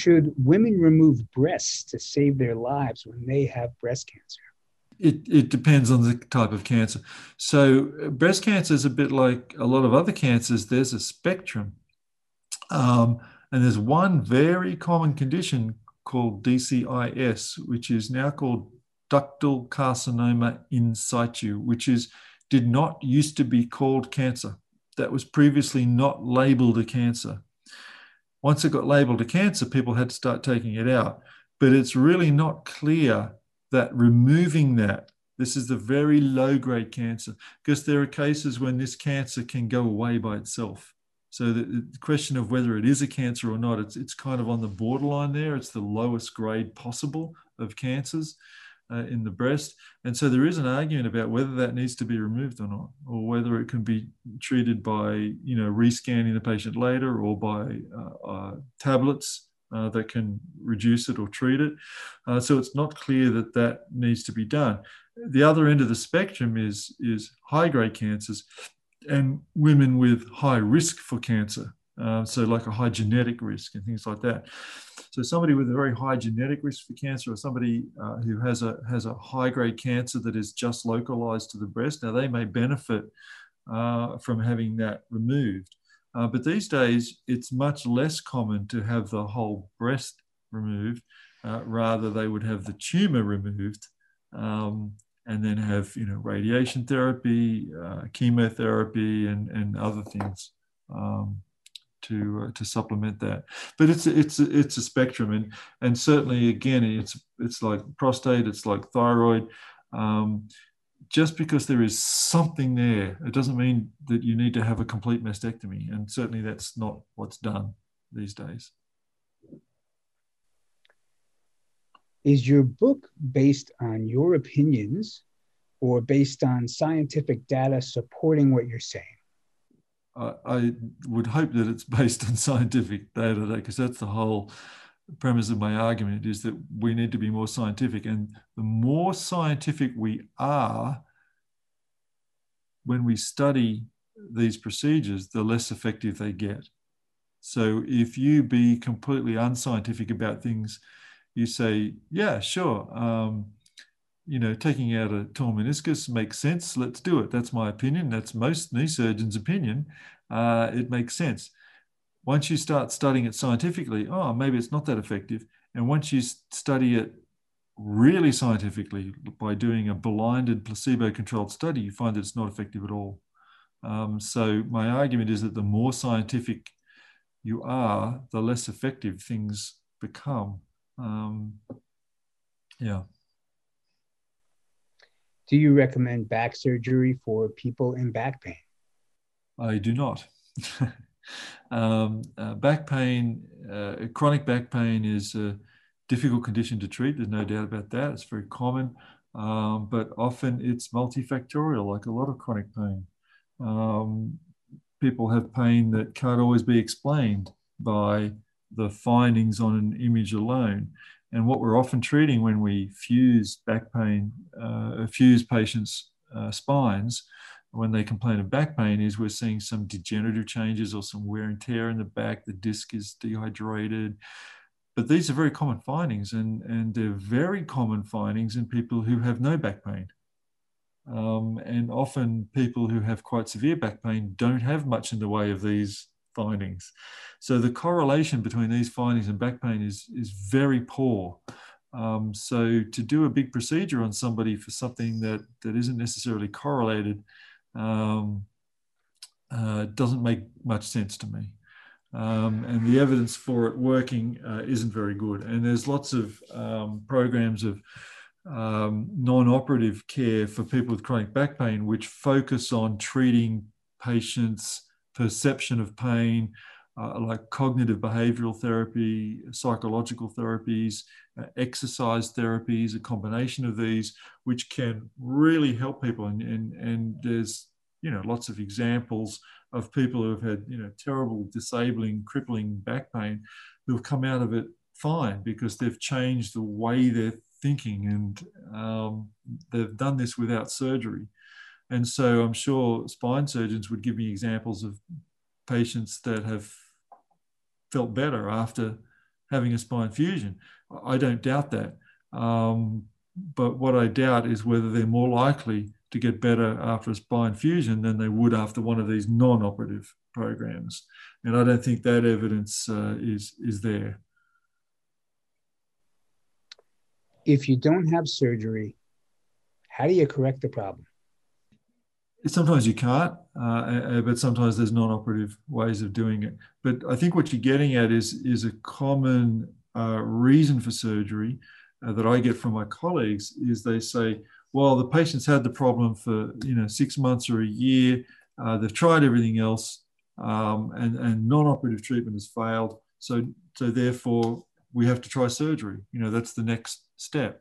should women remove breasts to save their lives when they have breast cancer? It depends on the type of cancer. So breast cancer is a bit like a lot of other cancers. There's a spectrum. Um, and there's one very common condition called DCIS, which is now called ductal carcinoma in situ, which did not used to be called cancer. That was previously not labeled a cancer. Once it got labeled a cancer, people had to start taking it out. But it's really not clear that removing that, this is the very low-grade cancer, because there are cases when this cancer can go away by itself. So the question of whether it is a cancer or not, it's kind of on the borderline there. It's the lowest grade possible of cancers in the breast. And so there is an argument about whether that needs to be removed or not, or whether it can be treated by, rescanning the patient later or by tablets that can reduce it or treat it. So it's not clear that that needs to be done. The other end of the spectrum is high-grade cancers and women with high risk for cancer. So like a high genetic risk and things like that. So somebody with a very high genetic risk for cancer, or somebody who has a high-grade cancer that is just localized to the breast, now they may benefit from having that removed. But these days, it's much less common to have the whole breast removed. Rather, they would have the tumor removed and then have, radiation therapy, chemotherapy, and other things to supplement that. But it's a spectrum, and certainly again, it's like prostate, it's like thyroid. Just because there is something there, it doesn't mean that you need to have a complete mastectomy. And certainly that's not what's done these days. Is your book based on your opinions or based on scientific data supporting what you're saying? I would hope that it's based on scientific data, because that's the whole premise of my argument, is that we need to be more scientific. And the more scientific we are when we study these procedures, the less effective they get. So if you be completely unscientific about things, you say, yeah, sure, taking out a torn meniscus makes sense. Let's do it. That's my opinion. That's most knee surgeons' opinion. It makes sense. Once you start studying it scientifically, maybe it's not that effective. And once you study it really scientifically by doing a blinded placebo-controlled study, you find that it's not effective at all. So my argument is that the more scientific you are, the less effective things become. Yeah. Do you recommend back surgery for people in back pain? I do not. Back pain, chronic back pain is a difficult condition to treat. There's no doubt about that. It's very common, but often it's multifactorial, like a lot of chronic pain. People have pain that can't always be explained by the findings on an image alone. And what we're often treating when we fuse back pain, fuse patients' spines, when they complain of back pain, is we're seeing some degenerative changes or some wear and tear in the back. The disc is dehydrated. But these are very common findings, and they're very common findings in people who have no back pain. And often people who have quite severe back pain don't have much in the way of these findings. So the correlation between these findings and back pain is very poor. So to do a big procedure on somebody for something that isn't necessarily correlated doesn't make much sense to me. And the evidence for it working isn't very good. And there's lots of programs of non-operative care for people with chronic back pain, which focus on treating patients' perception of pain, like cognitive behavioral therapy, psychological therapies, exercise therapies, a combination of these, which can really help people. And there's, lots of examples of people who have had, terrible, disabling, crippling back pain who have come out of it fine because they've changed the way they're thinking, and they've done this without surgery. And so I'm sure spine surgeons would give me examples of patients that have felt better after having a spine fusion. I don't doubt that. But what I doubt is whether they're more likely to get better after a spine fusion than they would after one of these non-operative programs. And I don't think that evidence is there. If you don't have surgery, how do you correct the problem? Sometimes you can't, but sometimes there's non-operative ways of doing it. But I think what you're getting at is a common reason for surgery that I get from my colleagues is they say, well, the patient's had the problem for 6 months or a year. They've tried everything else, and non-operative treatment has failed. So therefore, we have to try surgery. That's the next step.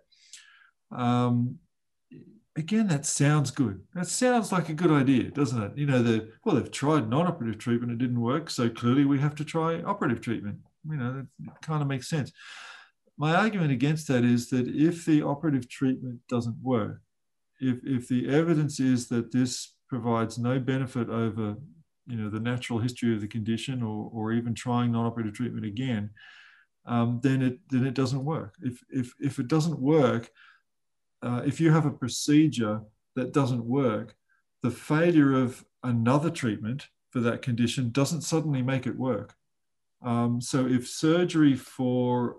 Again, that sounds good. That sounds like a good idea, doesn't it? They've tried non-operative treatment, it didn't work, so clearly we have to try operative treatment. That kind of makes sense. My argument against that is that if the operative treatment doesn't work, if the evidence is that this provides no benefit over, the natural history of the condition, or even trying non-operative treatment again, then it doesn't work. If it doesn't work, if you have a procedure that doesn't work, the failure of another treatment for that condition doesn't suddenly make it work. So if surgery for,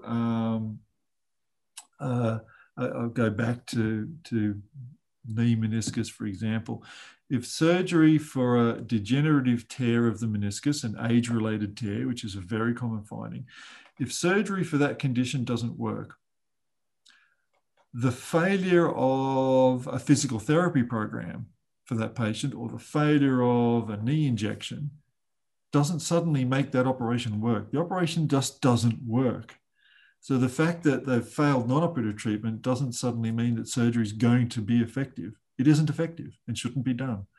I'll go back to knee meniscus, for example. If surgery for a degenerative tear of the meniscus, an age-related tear, which is a very common finding, if surgery for that condition doesn't work, the failure of a physical therapy program for that patient or the failure of a knee injection doesn't suddenly make that operation work. The operation just doesn't work. So the fact that they've failed non-operative treatment doesn't suddenly mean that surgery is going to be effective. It isn't effective and shouldn't be done.